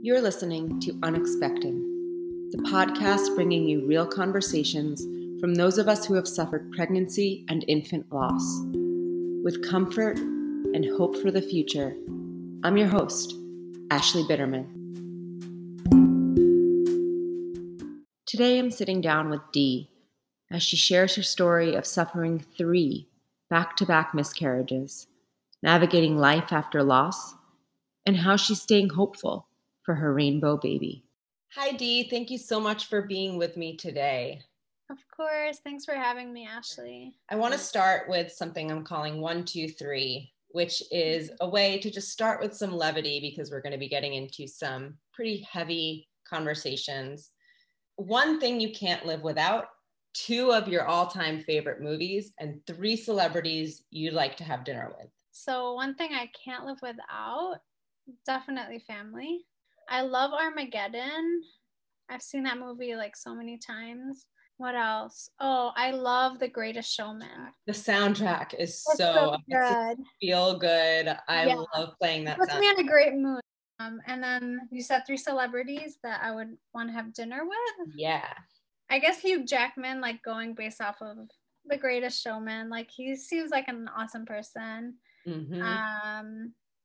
You're listening to Unexpected, the podcast bringing you real conversations from those of us who have suffered pregnancy and infant loss. With comfort and hope for the future, I'm your host, Ashley Bitterman. Today I'm sitting down with Dee as she shares her story of suffering 3 back-to-back miscarriages, navigating life after loss, and how she's staying hopeful for her rainbow baby. Hi, Dee. Thank you so much for being with me today. Of course. Thanks for having me, Ashley. I want to start with something I'm calling 1, 2, 3, which is a way to just start with some levity because we're going to be getting into some pretty heavy conversations. One thing you can't live without, 2 of your all-time favorite movies, and 3 celebrities you'd like to have dinner with. So one thing I can't live without, definitely family. I love Armageddon. I've seen that movie like so many times. What else? Oh, I love The Greatest Showman. The soundtrack is It's so good. Feel good. I love playing that. It puts me in a great mood. And then you said 3 celebrities that I would want to have dinner with. Yeah. I guess Hugh Jackman, like going based off of The Greatest Showman. Like he seems like an awesome person. Mm-hmm.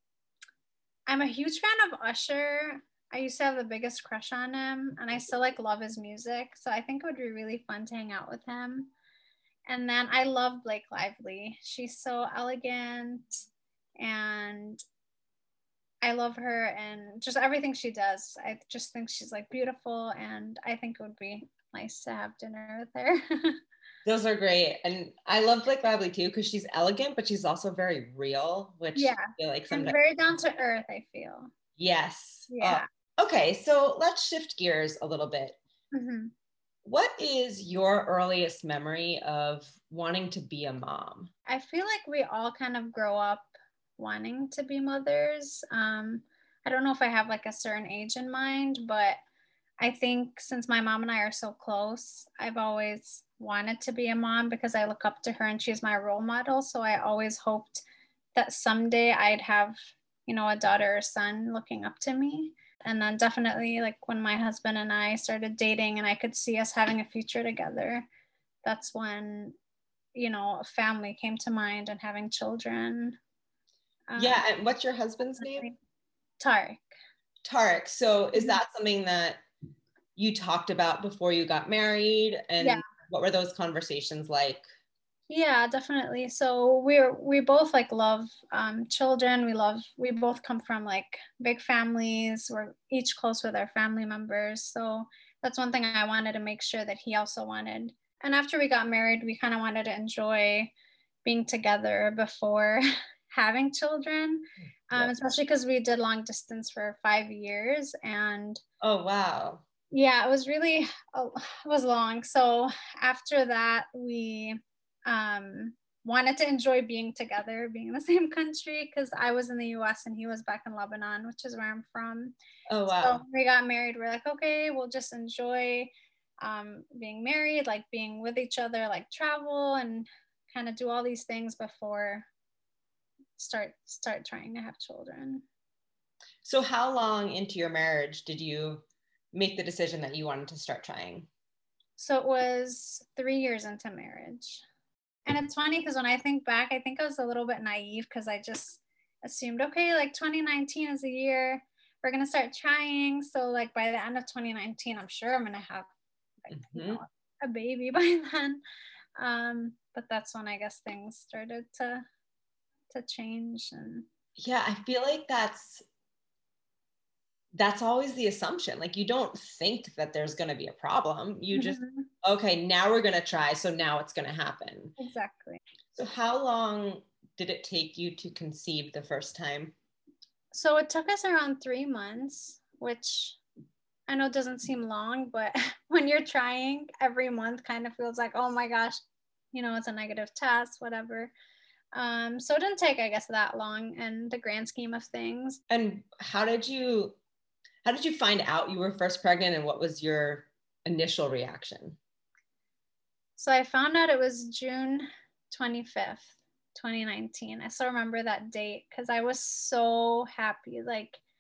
I'm a huge fan of Usher. I used to have the biggest crush on him, and I still like love his music. So I think it would be really fun to hang out with him. And then I love Blake Lively. She's so elegant, and I love her and just everything she does. I just think she's like beautiful, and I think it would be nice to have dinner with her. Those are great. And I love Blake Lively too, because she's elegant, but she's also very real, which I feel like sometimes. And very down to earth, I feel. Yes. Yeah. Okay, so let's shift gears a little bit. Mm-hmm. What is your earliest memory of wanting to be a mom? I feel like we all kind of grow up wanting to be mothers. I don't know if I have like a certain age in mind, but I think since my mom and I are so close, I've always wanted to be a mom because I look up to her and she's my role model. So I always hoped that someday I'd have, a daughter or son looking up to me. And then definitely like when my husband and I started dating and I could see us having a future together, that's when, a family came to mind and having children. Yeah. And what's your husband's name? Tariq. Tariq. So is that something that you talked about before you got married? And what were those conversations like? Yeah, definitely. So we both like love children. We both come from like big families. We're each close with our family members. So that's one thing I wanted to make sure that he also wanted. And after we got married, we kind of wanted to enjoy being together before having children, especially because we did long distance for 5 years. And oh, wow. Yeah, it was long. So after that, we wanted to enjoy being together, being in the same country, because I was in the US and he was back in Lebanon, which is where I'm from. Oh, wow. So we got married. We're like, okay, we'll just enjoy being married, like being with each other, like travel and kind of do all these things before start trying to have children. So how long into your marriage did you make the decision that you wanted to start trying? So it was 3 years into marriage. And it's funny because when I think back, I think I was a little bit naive because I just assumed, okay, like 2019 is the year we're going to start trying. So like by the end of 2019, I'm sure I'm going to have like, a baby by then. But that's when I guess things started to change. And yeah, I feel like that's always the assumption. Like you don't think that there's going to be a problem. You just, okay, now we're going to try. So now it's going to happen. Exactly. So how long did it take you to conceive the first time? So it took us around 3 months, which I know doesn't seem long, but when you're trying, every month kind of feels like, oh my gosh, it's a negative test, whatever. So it didn't take, I guess, that long in the grand scheme of things. And how did you find out you were first pregnant, and what was your initial reaction? So I found out it was June 25th, 2019. I still remember that date because I was so happy. Like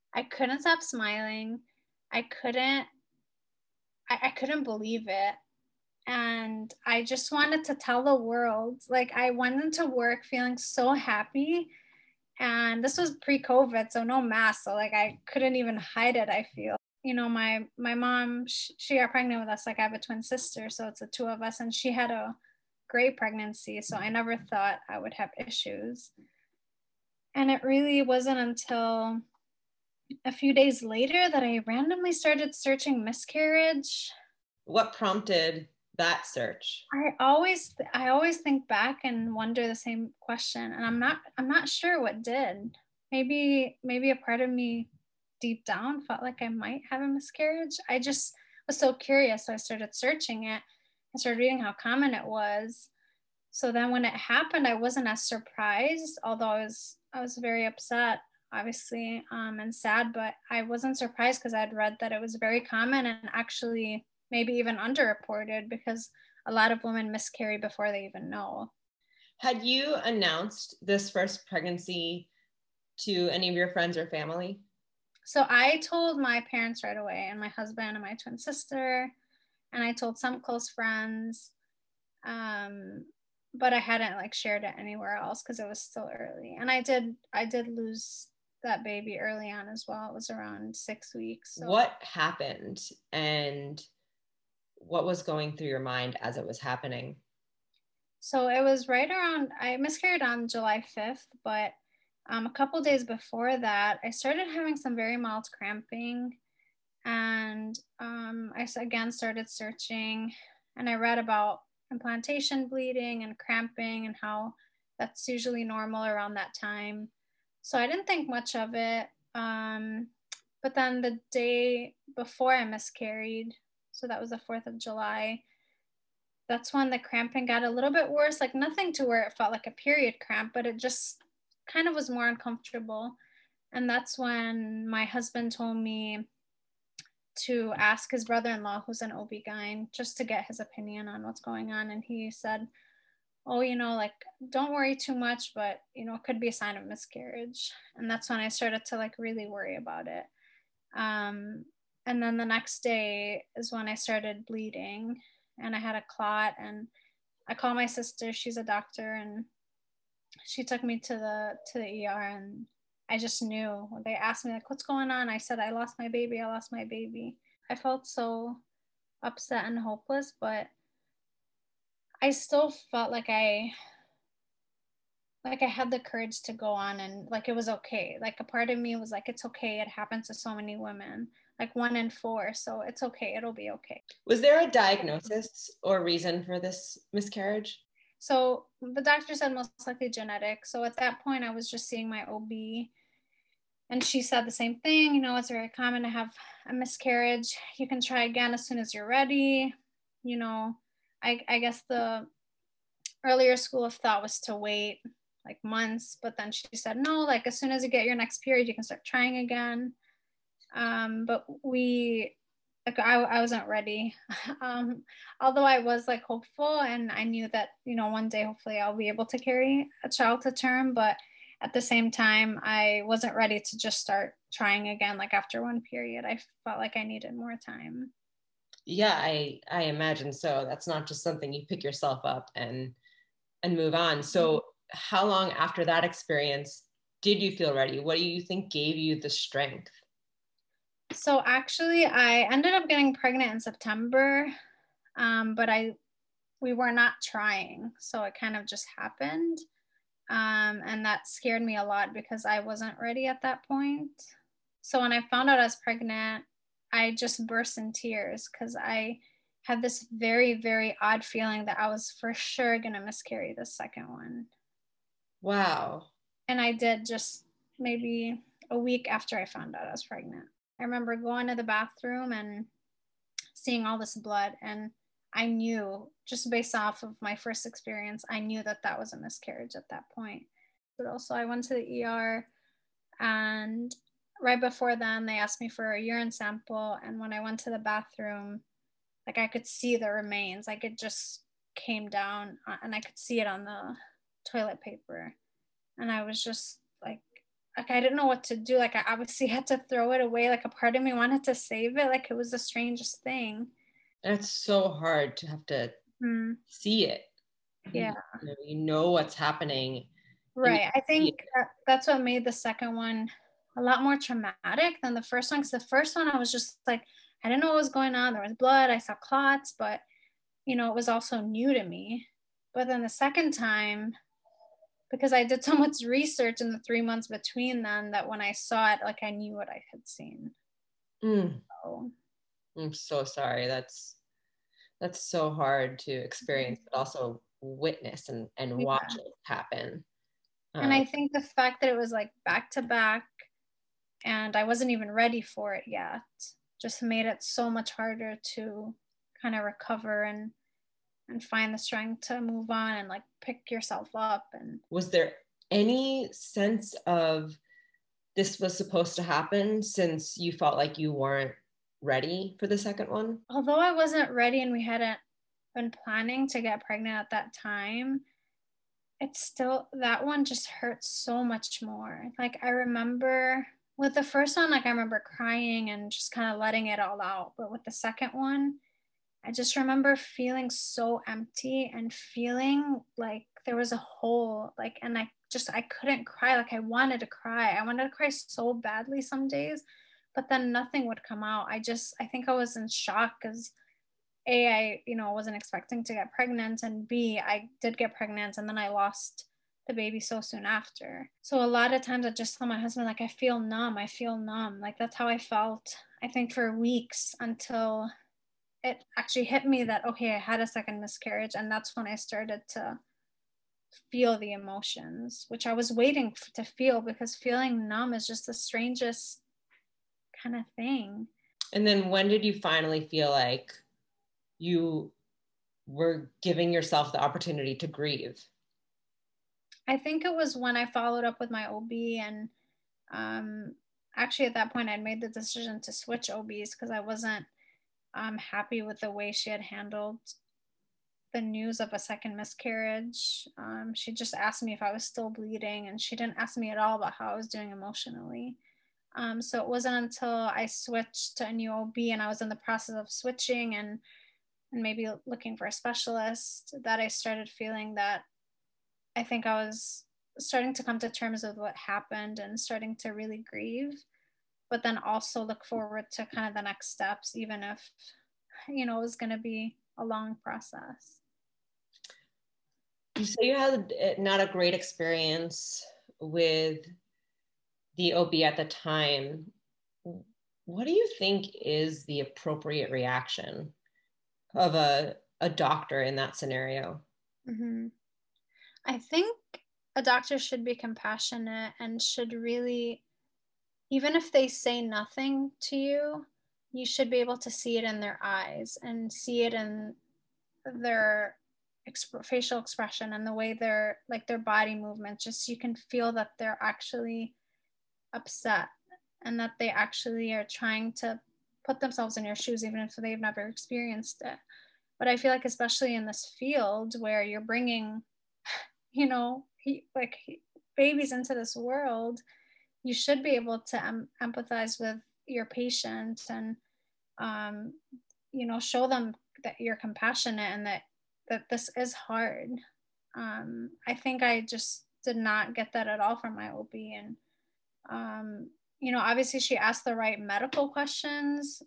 I couldn't stop smiling. I couldn't I couldn't believe it. And I just wanted to tell the world. Like, I went into work feeling so happy. And this was pre-COVID, so no mask. So like I couldn't even hide it, I feel. You know, my mom, she got pregnant with us. Like, I have a twin sister, so it's the two of us, and she had a great pregnancy. So I never thought I would have issues. And it really wasn't until a few days later that I randomly started searching miscarriage. What prompted that search? I always think back and wonder the same question, and I'm not sure what did. Maybe a part of me deep down felt like I might have a miscarriage. I just was so curious, so I started searching it. I started reading how common it was. So then when it happened, I wasn't as surprised, although I was very upset, obviously, and sad, but I wasn't surprised because I'd read that it was very common and actually maybe even underreported, because a lot of women miscarry before they even know. Had you announced this first pregnancy to any of your friends or family? So I told my parents right away, and my husband and my twin sister, and I told some close friends. But I hadn't like shared it anywhere else because it was still early. And I did lose that baby early on as well. It was around 6 weeks. So. What happened and what was going through your mind as it was happening? So it was right around, I miscarried on July 5th, but a couple days before that, I started having some very mild cramping. And I again started searching, and I read about implantation bleeding and cramping and how that's usually normal around that time. So I didn't think much of it. But then the day before I miscarried, so that was the 4th of July, that's when the cramping got a little bit worse, like nothing to where it felt like a period cramp, but it just kind of was more uncomfortable. And that's when my husband told me to ask his brother-in-law, who's an OB-GYN, just to get his opinion on what's going on. And he said, oh, like, don't worry too much, but, it could be a sign of miscarriage. And that's when I started to like really worry about it. And then the next day is when I started bleeding, and I had a clot, and I called my sister, she's a doctor, and she took me to the ER, and I just knew. They asked me like, what's going on? I said, I lost my baby. I felt so upset and hopeless, but I still felt like I had the courage to go on, and like it was okay. Like a part of me was like, it's okay. It happens to so many women, like 1 in 4. So it's okay. It'll be okay. Was there a diagnosis or reason for this miscarriage? So the doctor said most likely genetic. So at that point, I was just seeing my OB, and she said the same thing. It's very common to have a miscarriage. You can try again as soon as you're ready. I guess the earlier school of thought was to wait like months, but then she said, no, like as soon as you get your next period, you can start trying again. But I wasn't ready. Although I was like hopeful, and I knew that, one day hopefully I'll be able to carry a child to term, but at the same time, I wasn't ready to just start trying again. Like after one period, I felt like I needed more time. Yeah, I imagine so. That's not just something you pick yourself up and move on. So how long after that experience did you feel ready? What do you think gave you the strength? So actually, I ended up getting pregnant in September, but we were not trying, so it kind of just happened, and that scared me a lot because I wasn't ready at that point. So when I found out I was pregnant, I just burst in tears because I had this very, very odd feeling that I was for sure gonna miscarry the second one. Wow. And I did, just maybe a week after I found out I was pregnant. I remember going to the bathroom and seeing all this blood, and I knew, just based off of my first experience, I knew that that was a miscarriage at that point. But also I went to the ER, and right before then they asked me for a urine sample, and when I went to the bathroom, like I could see the remains, like it just came down, and I could see it on the toilet paper. And I was just like, like I didn't know what to do. Like I obviously had to throw it away. Like a part of me wanted to save it. Like it was the strangest thing. And it's so hard to have to Mm, see it. yeah. You know what's happening. Right. I See think that's what made the second one a lot more traumatic than the first one. Because the first one, I was just like, I didn't know what was going on. There was blood. I saw clots, but it was also new to me. But then the second time, because I did so much research in the 3 months between them, that when I saw it, like I knew what I had seen. Mm, So, I'm so sorry. That's so hard to experience, but also witness and watch yeah. it happen. And Um, I think the fact that it was like back to back and I wasn't even ready for it yet just made it so much harder to kind of recover and find the strength to move on and like pick yourself up. And was there any sense of this was supposed to happen since you felt like you weren't ready for the second one? although I wasn't ready and we hadn't been planning to get pregnant at that time, it's still, that one just hurts so much more. Like I remember with the first one, like I remember crying and just kind of letting it all out. But with the second one, I just remember feeling so empty and feeling like there was a hole, like, and I couldn't cry. Like I wanted to cry. I wanted to cry so badly some days, but then nothing would come out. I think I was in shock because I wasn't expecting to get pregnant, and B, I did get pregnant and then I lost the baby so soon after. So a lot of times I just tell my husband, like, I feel numb. I feel numb. Like that's how I felt, I think, for weeks until it actually hit me that, okay, I had a second miscarriage. And that's when I started to feel the emotions, which I was waiting to feel, because feeling numb is just the strangest kind of thing. And then when did you finally feel like you were giving yourself the opportunity to grieve? I think it was when I followed up with my OB, and actually at that point I'd made the decision to switch OBs because I wasn't happy with the way she had handled the news of a second miscarriage. She just asked me if I was still bleeding, and she didn't ask me at all about how I was doing emotionally. So it wasn't until I switched to a new OB and I was in the process of switching and maybe looking for a specialist that I started feeling that I think I was starting to come to terms with what happened and starting to really grieve, but then also look forward to kind of the next steps, even if, it was going to be a long process. You say you had not a great experience with the OB at the time. What do you think is the appropriate reaction of a doctor in that scenario? Mm-hmm. I think a doctor should be compassionate and should really, even if they say nothing to you, you should be able to see it in their eyes and see it in their facial expression and the way they're like their body movements. Just you can feel that they're actually upset and that they actually are trying to put themselves in your shoes, even if they've never experienced it. But I feel like, especially in this field where you're bringing, like babies into this world, you should be able to empathize with your patient and, show them that you're compassionate and that this is hard. I think I just did not get that at all from my OB. And, obviously she asked the right medical questions,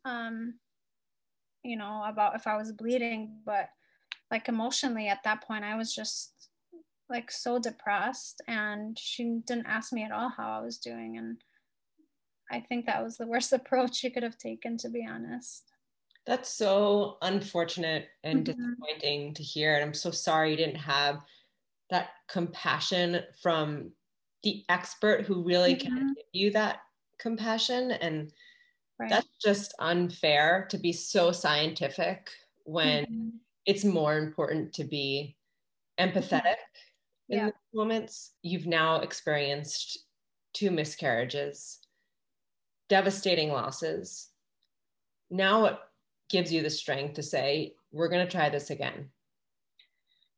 about if I was bleeding, but like emotionally at that point, I was just like so depressed and she didn't ask me at all how I was doing. And I think that was the worst approach she could have taken, to be honest. That's so unfortunate and Mm-hmm. disappointing to hear. And I'm so sorry you didn't have that compassion from the expert who really can Mm-hmm. give you that compassion. And Right. that's just unfair to be so scientific when Mm-hmm. it's more important to be Mm-hmm. empathetic in Yeah. those moments. You've now experienced 2 miscarriages, devastating losses. Now, what gives you the strength to say, we're going to try this again?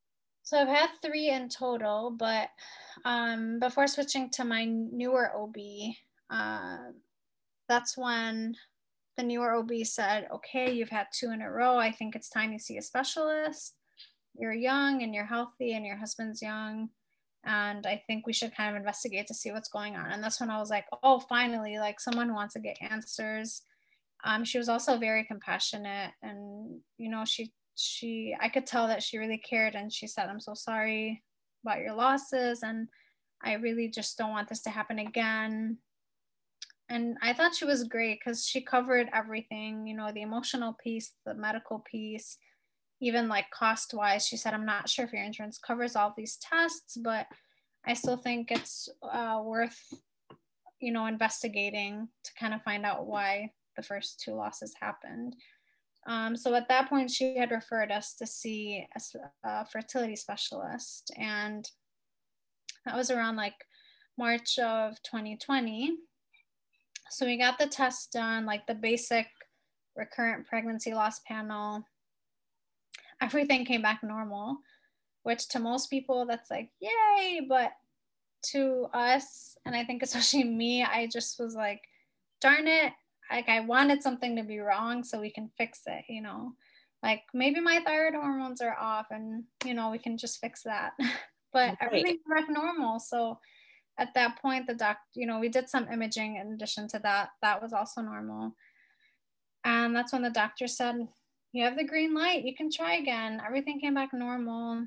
So I've had 3 in total, but before switching to my newer OB, uh, that's when the newer OB said, okay, you've had 2 in a row. I think it's time you see a specialist. You're young and you're healthy and your husband's young. And I think we should kind of investigate to see what's going on. And that's when I was like, oh, finally, like someone who wants to get answers. She was also very compassionate, and I could tell that she really cared, and she said, I'm so sorry about your losses, and I really just don't want this to happen again. And I thought she was great because she covered everything, the emotional piece, the medical piece, even like cost wise. She said, I'm not sure if your insurance covers all these tests, but I still think it's worth investigating to kind of find out why the first 2 losses happened. So at that point, she had referred us to see a fertility specialist, and that was around like March of 2020. So we got the test done, like the basic recurrent pregnancy loss panel. Everything came back normal, which to most people that's like, yay, but to us, and I think especially me, I just was like, darn it, like I wanted something to be wrong so we can fix it, like maybe my thyroid hormones are off and we can just fix that. But everything's back normal. So at that point, the doctor, we did some imaging in addition to that was also normal. And that's when the doctor said, you have the green light, you can try again. Everything came back normal.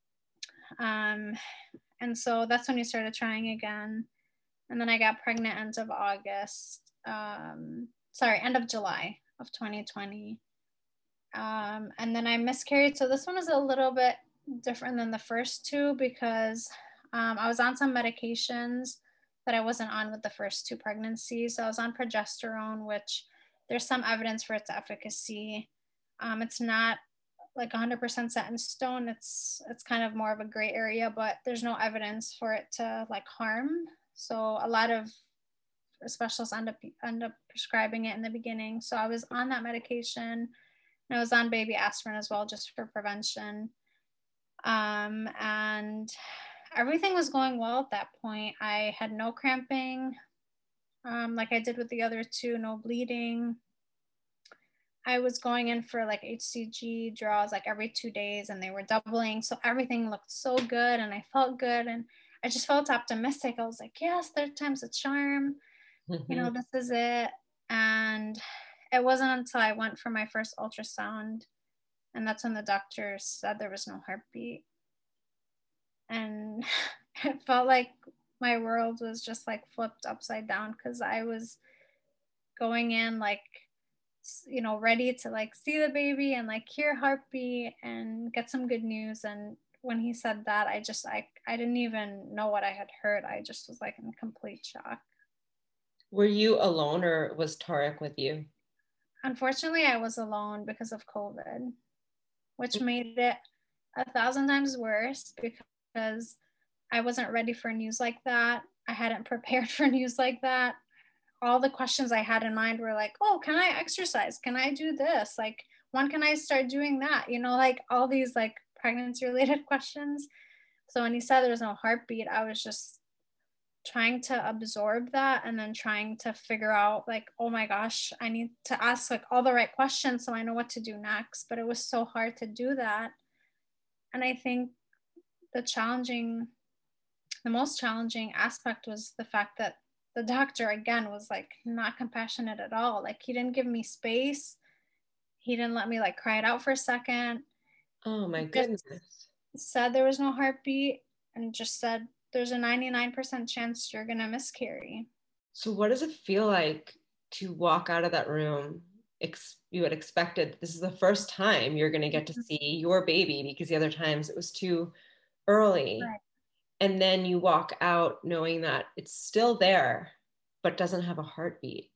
And so that's when we started trying again. And then I got pregnant end of end of July of 2020. And then I miscarried. So this one is a little bit different than the first 2 because I was on some medications that I wasn't on with the first 2 pregnancies. So I was on progesterone, which there's some evidence for its efficacy. It's not like 100% set in stone. It's kind of more of a gray area, but there's no evidence for it to like harm. So a lot of specialists end up prescribing it in the beginning. So I was on that medication, and I was on baby aspirin as well, just for prevention. And everything was going well at that point. I had no cramping, like I did with the other 2, no bleeding. I was going in for like HCG draws like every 2 days, and they were doubling. So everything looked so good, and I felt good, and I just felt optimistic. I was like, yes, 3rd time's a charm. Mm-hmm. This is it. And it wasn't until I went for my first ultrasound, and that's when the doctor said there was no heartbeat. And it felt like my world was just like flipped upside down, because I was going in like, ready to like see the baby and like hear heartbeat and get some good news. And when he said that, I didn't even know what I had heard. I just was like in complete shock. Were you alone, or was Tarek with you? Unfortunately, I was alone because of COVID, which made it 1,000 times worse because I wasn't ready for news like that. I hadn't prepared for news like that. All the questions I had in mind were like, oh, can I exercise? Can I do this? Like, when can I start doing that? Like all these like pregnancy related questions. So when he said there was no heartbeat, I was just trying to absorb that, and then trying to figure out like, oh my gosh, I need to ask like all the right questions so I know what to do next. But it was so hard to do that. And I think the most challenging aspect was the fact that the doctor again was like not compassionate at all. Like he didn't give me space. He didn't let me like cry it out for a second. Oh my goodness. Said there was no heartbeat, and just said there's a 99% chance you're gonna miscarry. So what does it feel like to walk out of that room? You had expected this is the first time you're going to get to see your baby, because the other times it was too early. Right. And then you walk out knowing that it's still there, but doesn't have a heartbeat.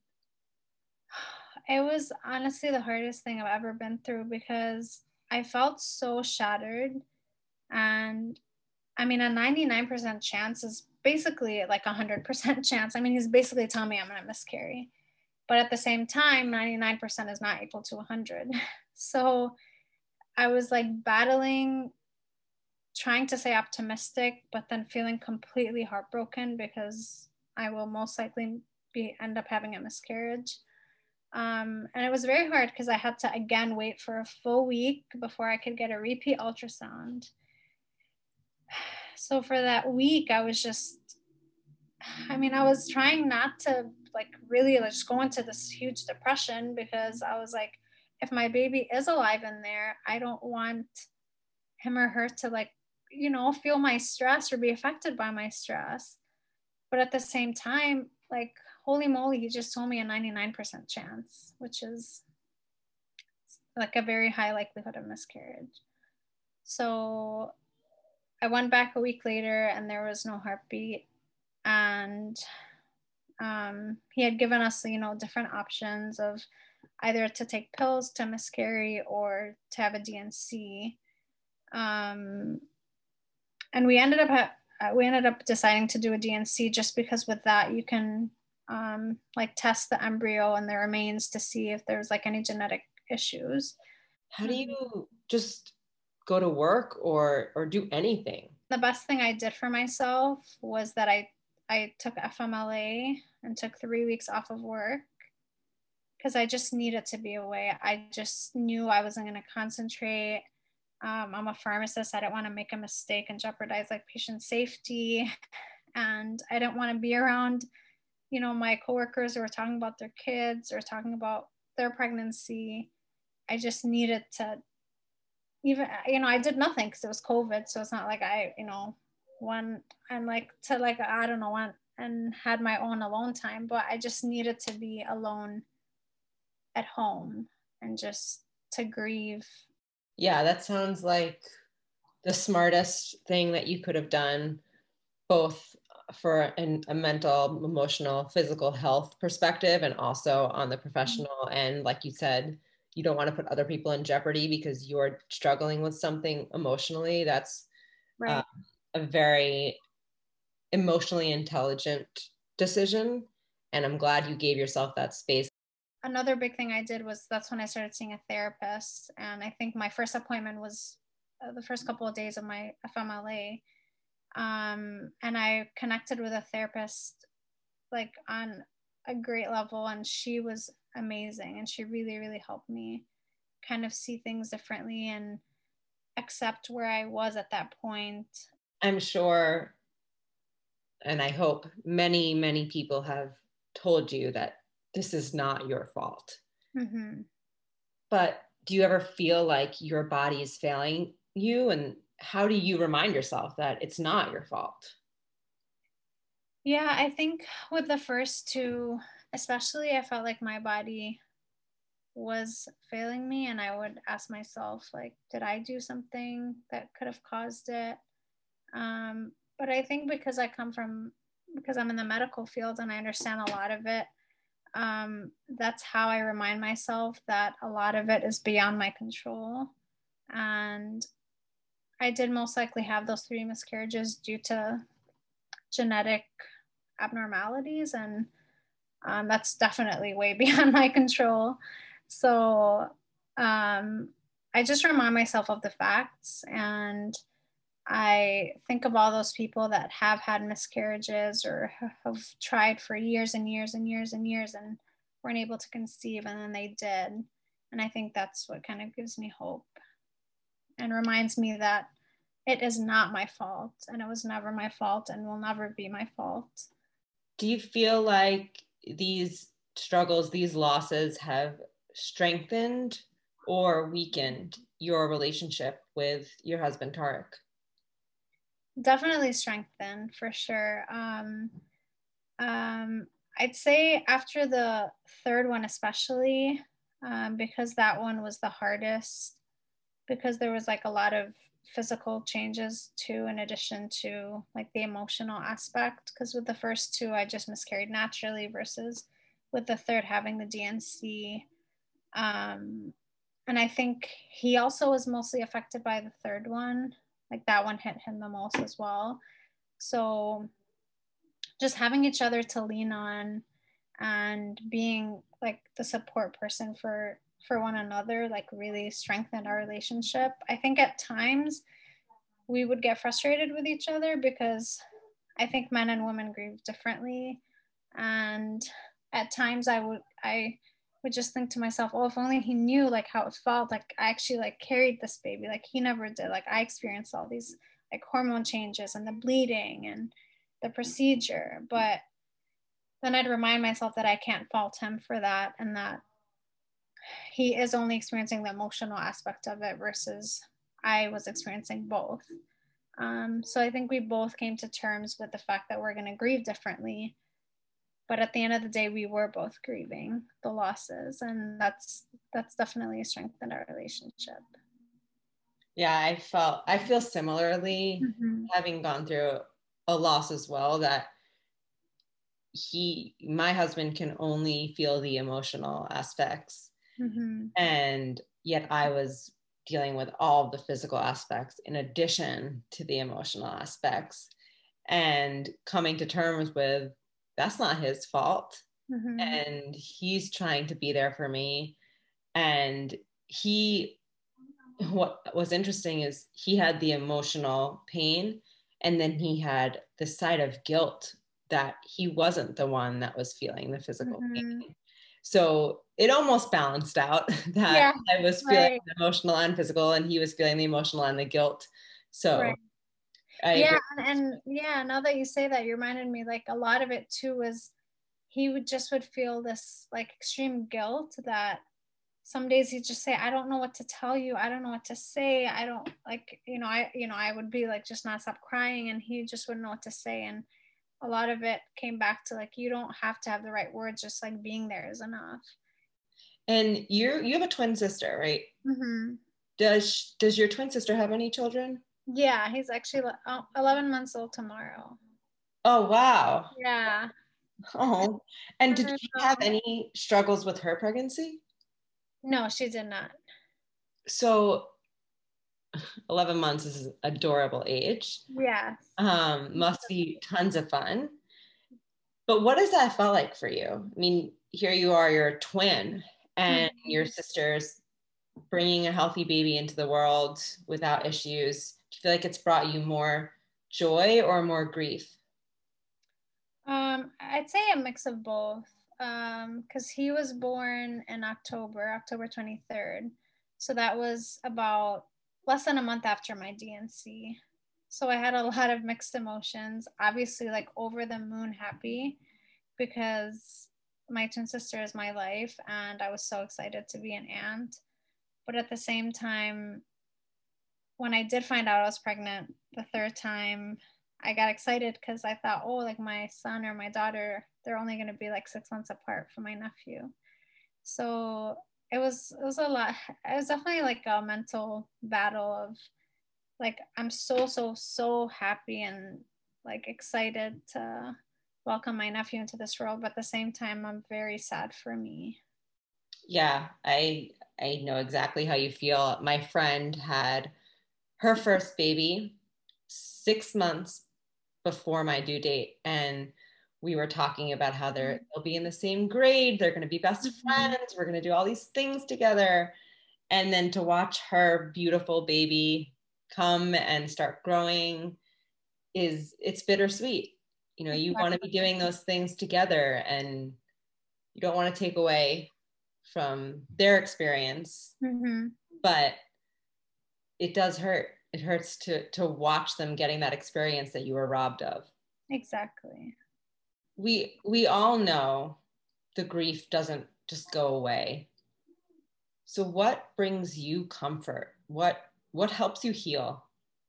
It was honestly the hardest thing I've ever been through, because I felt so shattered. And I mean, a 99% chance is basically like 100% chance. I mean, he's basically telling me I'm going to miscarry. But at the same time, 99% is not equal to 100. So I was like battling trying to stay optimistic, but then feeling completely heartbroken because I will most likely end up having a miscarriage. And it was very hard because I had to again wait for a full week before I could get a repeat ultrasound. So for that week, I was trying not to really just go into this huge depression, because I was like, if my baby is alive in there, I don't want him or her to feel my stress or be affected by my stress. But at the same time, holy moly, he just told me a 99% chance, which is a very high likelihood of miscarriage. So I went back a week later and there was no heartbeat. And he had given us, different options of either to take pills to miscarry or to have a D&C. And we ended up deciding to do a D&C just because with that you can test the embryo and the remains to see if there's any genetic issues. How do you just go to work or do anything? The best thing I did for myself was that I took FMLA and took 3 weeks off of work because I just needed to be away. I just knew I wasn't going to concentrate. I'm a pharmacist. I didn't want to make a mistake and jeopardize patient safety. And I didn't want to be around, my coworkers who were talking about their kids or talking about their pregnancy. I just needed to I did nothing because it was COVID. So it's not like I, went and I don't know, went and had my own alone time, but I just needed to be alone at home and just to grieve. Yeah, that sounds like the smartest thing that you could have done, both for a mental, emotional, physical health perspective, and also on the professional. And like you said, you don't want to put other people in jeopardy because you're struggling with something emotionally. That's right. A very emotionally intelligent decision. And I'm glad you gave yourself that space. Another big thing I did was that's when I started seeing a therapist. And I think my first appointment was the first couple of days of my FMLA. And I connected with a therapist on a great level, and she was amazing, and she really, really helped me kind of see things differently and accept where I was at that point. I'm sure, and I hope many, many people have told you that this is not your fault. Mm-hmm. But do you ever feel like your body is failing you? And how do you remind yourself that it's not your fault? Yeah, I think with the first two, especially, I felt like my body was failing me, and I would ask myself, did I do something that could have caused it? But I think because I'm in the medical field and I understand a lot of it, that's how I remind myself that a lot of it is beyond my control. And I did most likely have those 3 miscarriages due to genetic abnormalities, and that's definitely way beyond my control. So I just remind myself of the facts, and I think of all those people that have had miscarriages or have tried for years and years and years and years and weren't able to conceive, and then they did. And I think that's what kind of gives me hope and reminds me that it is not my fault, and it was never my fault and will never be my fault. Do you feel like these struggles, these losses have strengthened or weakened your relationship with your husband, Tarek? Definitely strengthened, for sure. I'd say after the third one, especially, because that one was the hardest, because there was a lot of physical changes too, in addition to the emotional aspect. Because with the first two, I just miscarried naturally, versus with the third having the D&C. And I think he also was mostly affected by the third one. That one hit him the most as well. So just having each other to lean on and being the support person for one another really strengthened our relationship. I think at times we would get frustrated with each other because I think men and women grieve differently. And at times I would just think to myself, oh, if only he knew like how it felt. Like I actually like carried this baby. Like he never did. Like I experienced all these like hormone changes and the bleeding and the procedure. But then I'd remind myself that I can't fault him for that, and that he is only experiencing the emotional aspect of it versus I was experiencing both. So I think we both came to terms with the fact that we're going to grieve differently. But at the end of the day, we were both grieving the losses, and that's definitely strengthened our relationship. Yeah, I feel similarly, Mm-hmm. having gone through a loss as well, that my husband can only feel the emotional aspects. Mm-hmm. And yet I was dealing with all the physical aspects in addition to the emotional aspects, and coming to terms with that's not his fault. Mm-hmm. And he's trying to be there for me. And what was interesting is he had the emotional pain, and then he had the side of guilt that he wasn't the one that was feeling the physical Mm-hmm. pain. So it almost balanced out that Yeah, I was feeling right, the emotional and physical, and he was feeling the emotional and the guilt. So right. I Yeah, agree. and yeah, now that you say that, you reminded me like a lot of it too was he would feel this like extreme guilt that some days he'd just say, I don't know what to tell you. I don't know what to say. I don't like, I would be like just not stop crying, and he just wouldn't know what to say. And a lot of it came back to like, you don't have to have the right words, just like being there is enough. And you have a twin sister, right? Mm-hmm. Does your twin sister have any children? Yeah, he's actually 11 months old tomorrow. Oh, wow. Yeah. Oh, and did I she have know. any struggles with her pregnancy? No, she did not. So 11 months is an adorable age. Yes. Must be tons of fun. But what has that felt like for you? I mean, here you are, you're a twin, and your Mhm. sister's bringing a healthy baby into the world without issues. Do you feel like it's brought you more joy or more grief? I'd say a mix of both. Because he was born in October 23rd. So that was about less than a month after my DNC. So I had a lot of mixed emotions. Obviously, like over the moon happy because my twin sister is my life, and I was so excited to be an aunt. But at the same time, when I did find out I was pregnant the third time, I got excited because I thought, oh, like my son or my daughter, they're only going to be like 6 months apart from my nephew. So it was a lot. It was definitely like a mental battle of like I'm so happy and like excited to welcome my nephew into this world, but at the same time I'm very sad for me. Yeah, I know exactly how you feel. My friend had her first baby 6 months before my due date, and we were talking about how they'll be in the same grade, they're going to be best Mhm. friends, we're going to do all these things together. And then to watch her beautiful baby come and start growing, it's bittersweet. You know, you want to be Exactly. doing those things together, and you don't want to take away from their experience, Hmm. but it does hurt. It hurts to watch them getting that experience that you were robbed of. Exactly. We all know the grief doesn't just go away. So what brings you comfort? What helps you heal?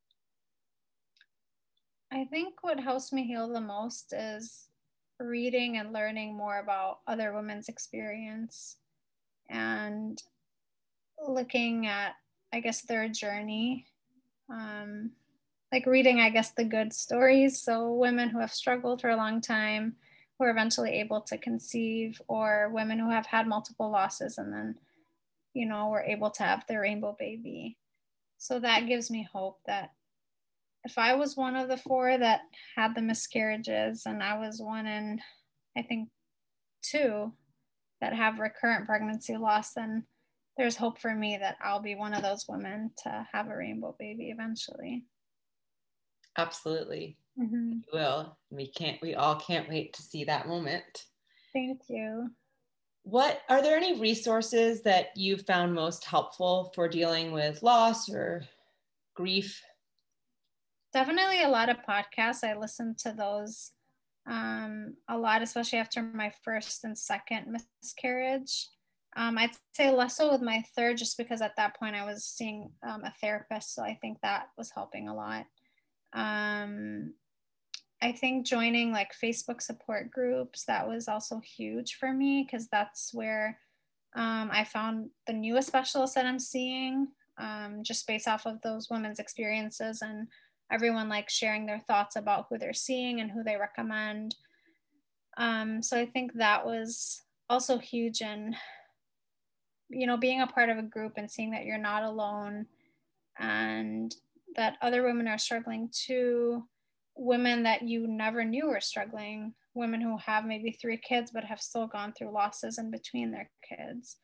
I think what helps me heal the most is reading and learning more about other women's experience and looking at, I guess, their journey. Um, like reading, I guess, the good stories. So, women who have struggled for a long time, who are eventually able to conceive, or women who have had multiple losses and then, were able to have their rainbow baby. So, that gives me hope that if I was one of the four that had the miscarriages, and I was one in, I think, two that have recurrent pregnancy loss, then there's hope for me that I'll be one of those women to have a rainbow baby eventually. Absolutely. Mm-hmm. You will. We all can't wait to see that moment. Thank you. What are there any resources that you found most helpful for dealing with loss or grief? Definitely a lot of podcasts. I listen to those a lot, especially after my first and second miscarriage. I'd say less so with my third, just because at that point I was seeing a therapist. So I think that was helping a lot. I think joining like Facebook support groups, that was also huge for me, because that's where I found the newest specialists that I'm seeing, just based off of those women's experiences, and everyone like sharing their thoughts about who they're seeing and who they recommend. So I think that was also huge in, being a part of a group and seeing that you're not alone and that other women are struggling too. Women that you never knew were struggling, women who have maybe 3 kids but have still gone through losses in between their kids.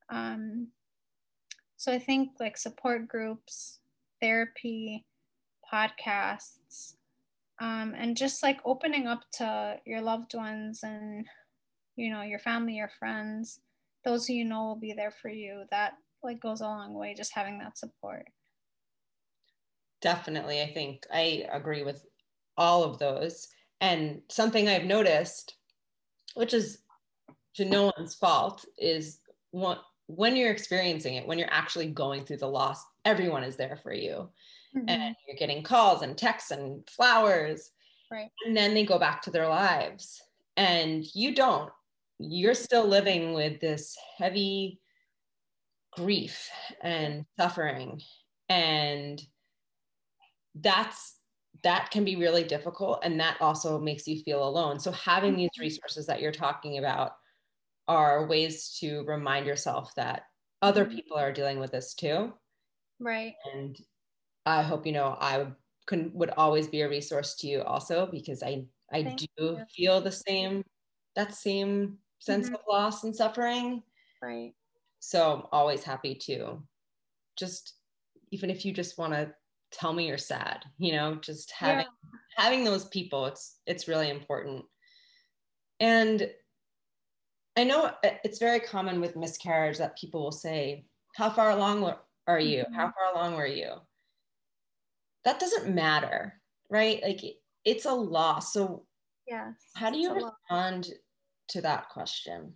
So I think like support groups, therapy, podcasts, and just like opening up to your loved ones and, your family, your friends, those who will be there for you. That like goes a long way, just having that support. Definitely. I think I agree with all of those. And something I've noticed, which is to no one's fault, is when you're experiencing it, when you're actually going through the loss, everyone is there for you. Mm-hmm. And you're getting calls and texts and flowers. Right. And then they go back to their lives. And you don't. You're still living with this heavy grief and suffering. And that can be really difficult, and that also makes you feel alone. So having these resources that you're talking about are ways to remind yourself that other people are dealing with this too. Right. And I hope I would always be a resource to you also, because I do feel that same sense of loss and suffering. Right. So I'm always happy to just, even if you just want to tell me you're sad, just having those people, it's really important. And I know it's very common with miscarriage that people will say, how far along are you? Mm-hmm. How far along were you? That doesn't matter, right? Like it's a loss. So yes, how do you respond to that question?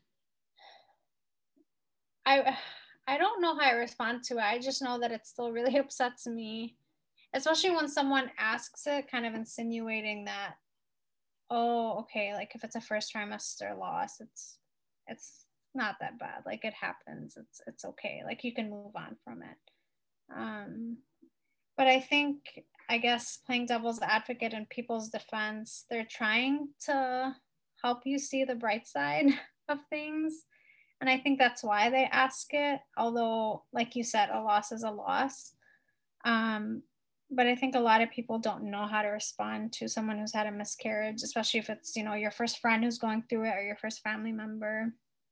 I don't know how I respond to it. I just know that it still really upsets me, especially when someone asks it, kind of insinuating that, oh, okay, like if it's a first trimester loss, it's not that bad. Like it happens. It's okay. Like you can move on from it. But I think, I guess, playing devil's advocate in people's defense, they're trying to help you see the bright side of things. And I think that's why they ask it. Although, like you said, a loss is a loss. But I think a lot of people don't know how to respond to someone who's had a miscarriage, especially if it's, your first friend who's going through it or your first family member.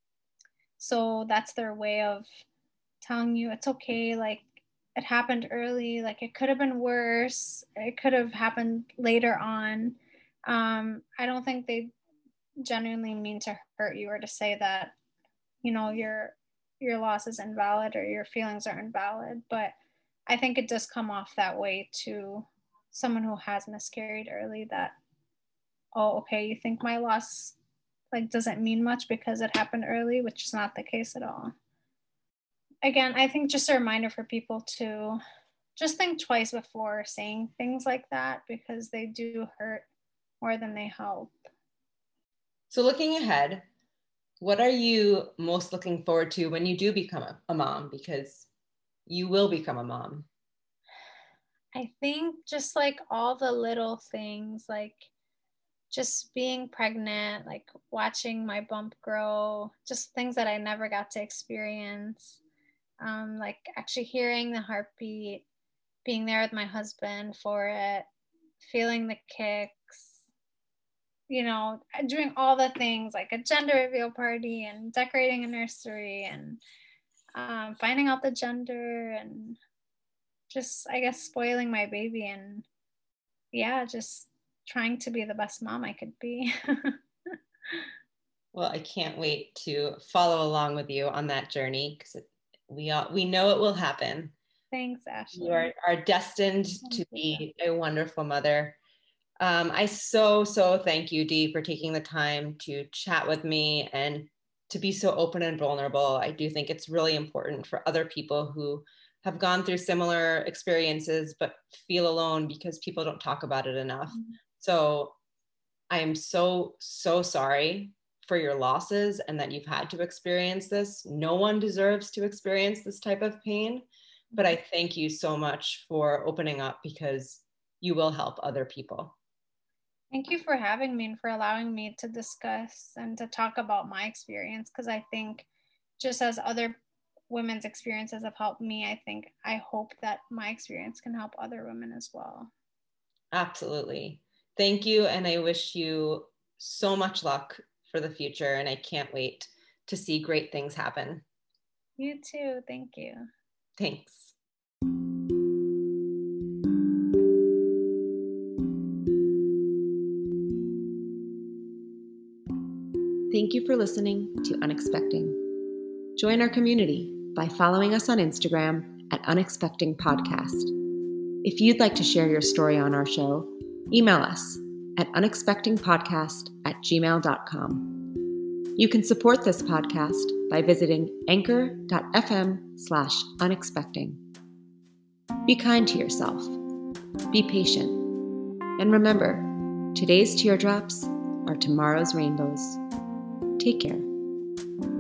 So that's their way of telling you it's okay. Like it happened early. Like it could have been worse. It could have happened later on. I don't think they genuinely mean to hurt you or to say that, your loss is invalid or your feelings are invalid. But I think it does come off that way to someone who has miscarried early, that, oh, okay, you think my loss like doesn't mean much because it happened early, which is not the case at all. Again, I think just a reminder for people to just think twice before saying things like that, because they do hurt more than they help. So looking ahead, what are you most looking forward to when you do become a mom? Because you will become a mom. I think just like all the little things, like just being pregnant, like watching my bump grow, just things that I never got to experience. Like actually hearing the heartbeat, being there with my husband for it, feeling the kicks, doing all the things like a gender reveal party and decorating a nursery and finding out the gender and just, I guess, spoiling my baby and, yeah, just trying to be the best mom I could be. Well, I can't wait to follow along with you on that journey, because we know it will happen. Thanks, Ashley. You are destined to be a wonderful mother. I so thank you, Dee, for taking the time to chat with me and to be so open and vulnerable. I do think it's really important for other people who have gone through similar experiences but feel alone because people don't talk about it enough. So I am so sorry for your losses and that you've had to experience this. No one deserves to experience this type of pain, but I thank you so much for opening up, because you will help other people. Thank you for having me and for allowing me to discuss and to talk about my experience, because I think just as other women's experiences have helped me, I hope that my experience can help other women as well. Absolutely. Thank you. And I wish you so much luck for the future. And I can't wait to see great things happen. You too. Thank you. Thanks. Thank you for listening to Unexpecting. Join our community by following us on Instagram at Unexpecting Podcast. If you'd like to share your story on our show, email us at unexpectingpodcast@gmail.com. You can support this podcast by visiting anchor.fm/unexpecting. Be kind to yourself. Be patient. And remember, today's teardrops are tomorrow's rainbows. Take care.